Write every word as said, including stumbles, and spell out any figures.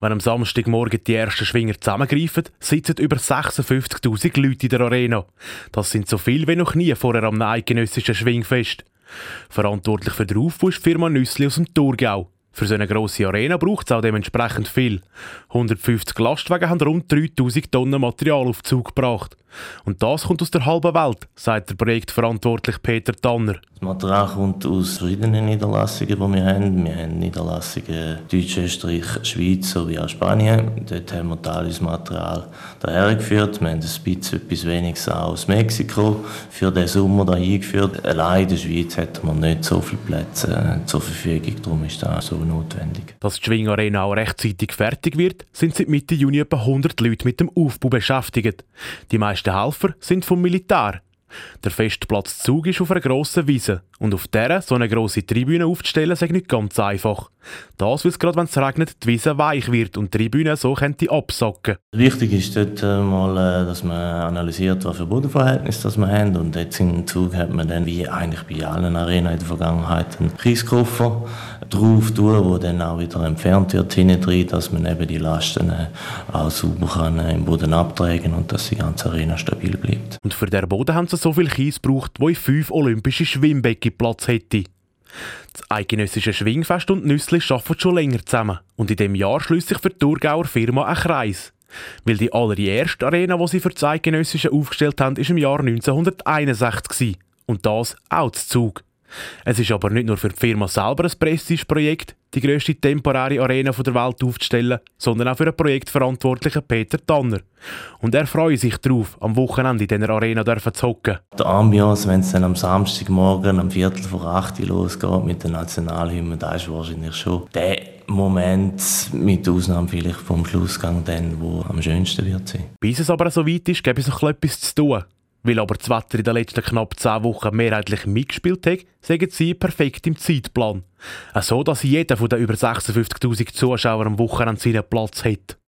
Wenn am Samstagmorgen die ersten Schwinger zusammengreifen, sitzen über sechsundfünfzigtausend Leute in der Arena. Das sind so viel wie noch nie vorher am eidgenössischen Schwingfest. Verantwortlich für den Aufbau ist die Firma Nüssli aus dem Thurgau. Für so eine grosse Arena braucht es auch dementsprechend viel. hundertfünfzig Lastwagen haben rund dreitausend Tonnen Material auf den Zug gebracht. Und das kommt aus der halben Welt, sagt der Projektverantwortliche Peter Tanner. Das Material kommt aus verschiedenen Niederlassungen, die wir haben. Wir haben Niederlassungen Deutsch, Österreich, Schweiz sowie auch Spanien. Dort haben wir Teil unseres Material dahergeführt. Wir haben ein bisschen etwas weniges aus Mexiko für den Sommer da eingeführt. Allein in der Schweiz hätten wir nicht so viele Plätze zur Verfügung, darum ist das so notwendig. Dass die Schwingarena auch rechtzeitig fertig wird, sind seit Mitte Juni etwa hundert Leute mit dem Aufbau beschäftigt. Die meisten Helfer sind vom Militär. Der Festplatz Zug ist auf einer grossen Wiese und auf der so eine grosse Tribüne aufzustellen, ist nicht ganz einfach. Das, weil es gerade, wenn es regnet, die Wiese weich wird und die Tribüne so könnte absacken. Wichtig ist dort mal, dass man analysiert, was für Bodenverhältnisse das wir haben. Und jetzt im Zug hat man dann, wie eigentlich bei allen Arenen in der Vergangenheit, einen Kieskoffer drauf tun, der dann auch wieder entfernt wird hinten drin, dass man eben die Lasten auch sauber kann im Boden abtragen und dass die ganze Arena stabil bleibt. Und für den Boden haben sie so viel Kies gebraucht, wo in fünf olympische Schwimmbecken Platz hätte. Das eidgenössische Schwingfest und Nüssli arbeiten schon länger zusammen. Und in diesem Jahr schließt sich für die Thurgauer Firma ein Kreis. Weil die allererste Arena, die sie für das Eidgenössische aufgestellt haben, war im Jahr neunzehnhunderteinundsechzig. Und das auch zu Zug. Es ist aber nicht nur für die Firma selber ein Prestigeprojekt, die grösste temporäre Arena der Welt aufzustellen, sondern auch für den Projektverantwortlichen Peter Tanner. Und er freut sich darauf, am Wochenende in dieser Arena zu hocken. Der Ambiance, wenn es dann am Samstagmorgen um Viertel vor acht losgeht mit der Nationalhymne, das ist wahrscheinlich schon der Moment, mit Ausnahme vielleicht vom Schlussgang, dann, wo am schönsten wird sein. Bis es aber so weit ist, gäbe es noch etwas zu tun. Weil aber das Wetter in den letzten knapp zehn Wochen mehrheitlich mitgespielt hat, sagen sie perfekt im Zeitplan. So, dass jeder von den über sechsundfünfzigtausend Zuschauern am Wochenende seinen Platz hat.